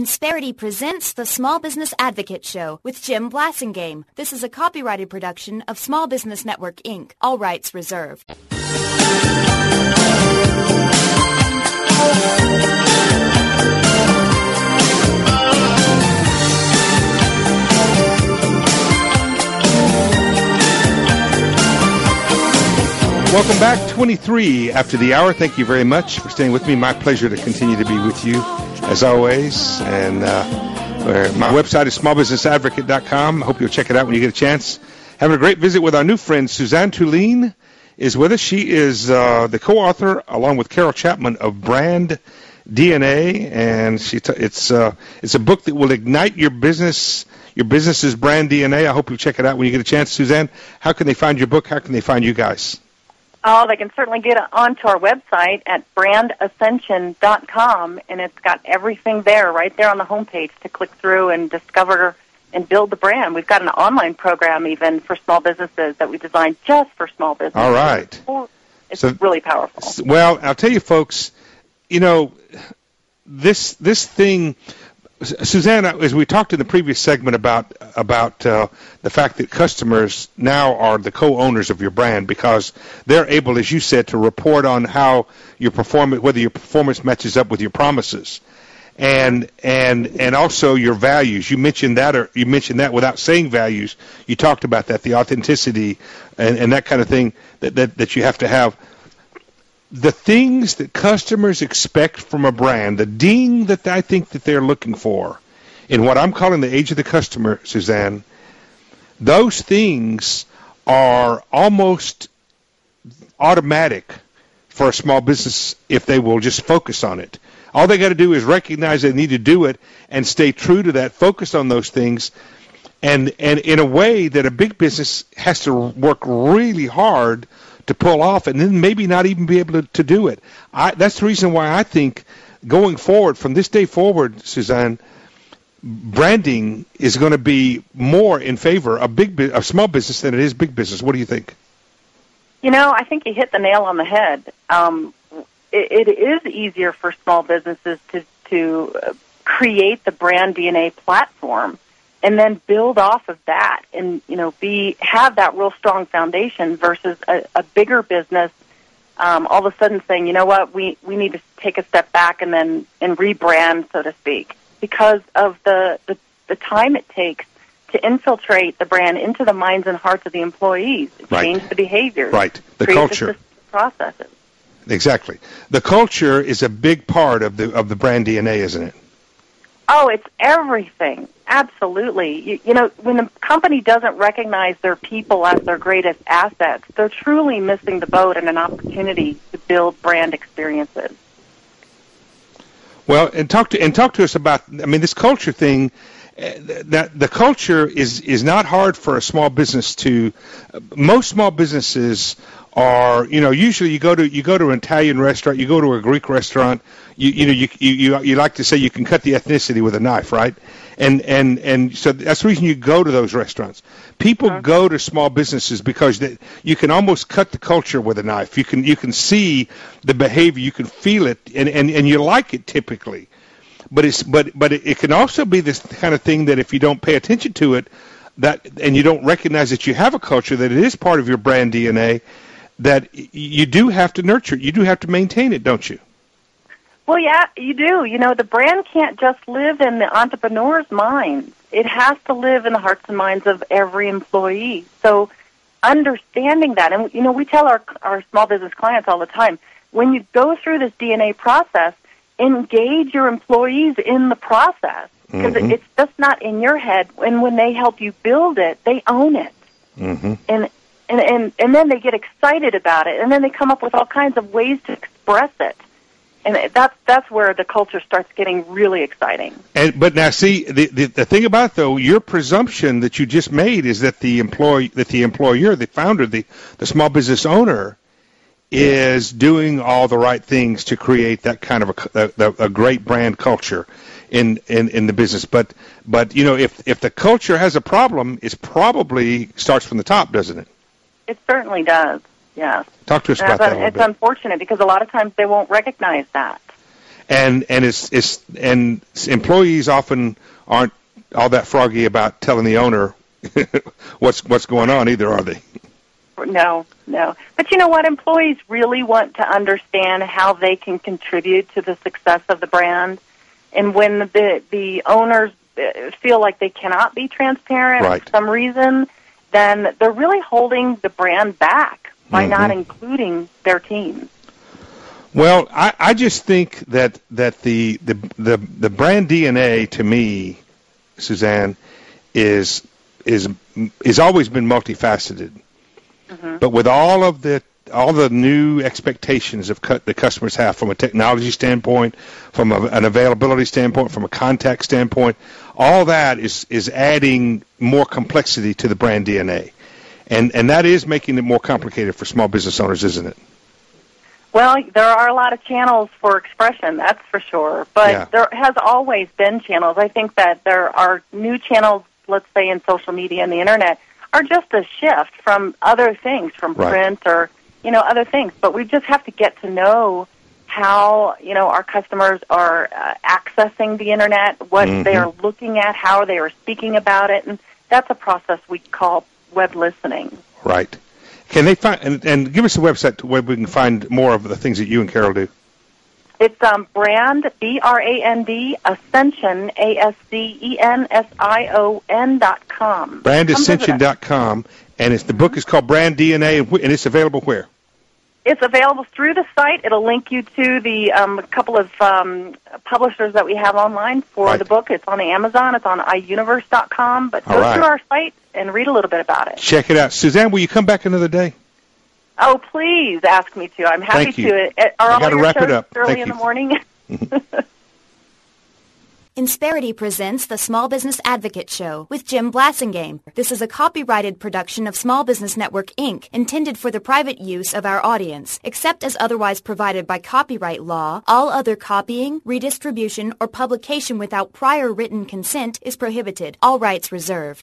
Insperity presents the Small Business Advocate Show with Jim Blasingame. This is a copyrighted production of Small Business Network, Inc., all rights reserved. Welcome back, 23 after the hour. Thank you very much for staying with me. My pleasure to continue to be with you, as always. And my website is smallbusinessadvocate.com. I hope you'll check it out when you get a chance. Having a great visit with our new friend, Suzanne Tulien is with us. She is the co-author, along with Carol Chapman, of Brand DNA. And it's a book that will ignite your business's brand DNA. I hope you'll check it out when you get a chance. Suzanne, how can they find your book? How can they find you guys? Oh, they can certainly get onto our website at brandascension.com, and it's got everything there, right there on the homepage to click through and discover and build the brand. We've got an online program even for small businesses that we designed just for small businesses. All right. It's really powerful. Well, I'll tell you, folks, you know, this thing, Suzanne, as we talked in the previous segment about the fact that customers now are the co-owners of your brand because they're able, as you said, to report on how your performance, whether your performance matches up with your promises, and also your values. You mentioned that without saying values. You talked about that, the authenticity and that kind of thing that you have to have. The things that customers expect from a brand, the ding that I think that they're looking for, in what I'm calling the age of the customer, Suzanne, those things are almost automatic for a small business if they will just focus on it. All they got to do is recognize they need to do it and stay true to that, focus on those things, and in a way that a big business has to work really hard to pull off, and then maybe not even be able to do it. That's the reason why I think going forward, from this day forward, Suzanne, branding is going to be more in favor of small business than it is big business. What do you think? You know, I think you hit the nail on the head. It is easier for small businesses to create the brand DNA platform and then build off of that, and have that real strong foundation versus a bigger business all of a sudden saying, you know what, we need to take a step back and rebrand, so to speak, because of the time it takes to infiltrate the brand into the minds and hearts of the employees, change the behaviors, the culture, the processes. Exactly, the culture is a big part of the brand DNA, isn't it? Oh, it's everything. Absolutely. You know, when the company doesn't recognize their people as their greatest assets, they're truly missing the boat and an opportunity to build brand experiences. Well, and talk to us about, this culture thing. That the culture is not hard for a small business to. Most small businesses are, usually you go to an Italian restaurant, you go to a Greek restaurant, you like to say you can cut the ethnicity with a knife, right? And so that's the reason you go to those restaurants. People go to small businesses because you can almost cut the culture with a knife. You can see the behavior, you can feel it, and you like it typically. But it can also be this kind of thing that if you don't pay attention to it, and you don't recognize that you have a culture, that it is part of your brand DNA, that you do have to nurture it. You do have to maintain it, don't you? Well, yeah, you do. The brand can't just live in the entrepreneur's minds. It has to live in the hearts and minds of every employee. So understanding that, and, we tell our small business clients all the time, when you go through this DNA process, engage your employees in the process, because it's just not in your head. And when they help you build it, they own it. And then they get excited about it, and then they come up with all kinds of ways to express it. And that's where the culture starts getting really exciting. But now, see, the thing about it, though, your presumption that you just made is that the employer, the founder, the small business owner, is doing all the right things to create that kind of a great brand culture in the business. But if the culture has a problem, it probably starts from the top, doesn't it? It certainly does. Yes. Talk to us about that a little bit. It's unfortunate because a lot of times they won't recognize that. and employees often aren't all that froggy about telling the owner what's going on either, are they? No. But you know what? Employees really want to understand how they can contribute to the success of the brand. And when the owners feel like they cannot be transparent for some reason, then they're really holding the brand back by not including their teams. Well, I just think that the brand DNA to me, Suzanne, is always been multifaceted. But with all the new expectations the customers have from a technology standpoint, from an availability standpoint, from a contact standpoint, all that is adding more complexity to the brand DNA. And that is making it more complicated for small business owners, isn't it? Well, there are a lot of channels for expression, that's for sure. But there has always been channels. I think that there are new channels, let's say in social media and the Internet, are just a shift from other things, from print or, other things. But we just have to get to know how, our customers are accessing the Internet, what they are looking at, how they are speaking about it. And that's a process we call web listening. Right. Can they find, and give us a website where we can find more of the things that you and Carol do? It's brand, BRAND, Ascension, ASCENSION.com. BrandAscension.com, and the book is called Brand DNA, and it's available where? It's available through the site. It'll link you to the couple of publishers that we have online for the book. It's on Amazon. It's on iUniverse.com. But go through our site and read a little bit about it. Check it out. Suzanne, will you come back another day? Oh, please ask me to. I'm happy to. Are all your wrap shows it up. early in the morning? Insperity presents the Small Business Advocate Show with Jim Blasingame. This is a copyrighted production of Small Business Network, Inc., intended for the private use of our audience. Except as otherwise provided by copyright law, all other copying, redistribution, or publication without prior written consent is prohibited. All rights reserved.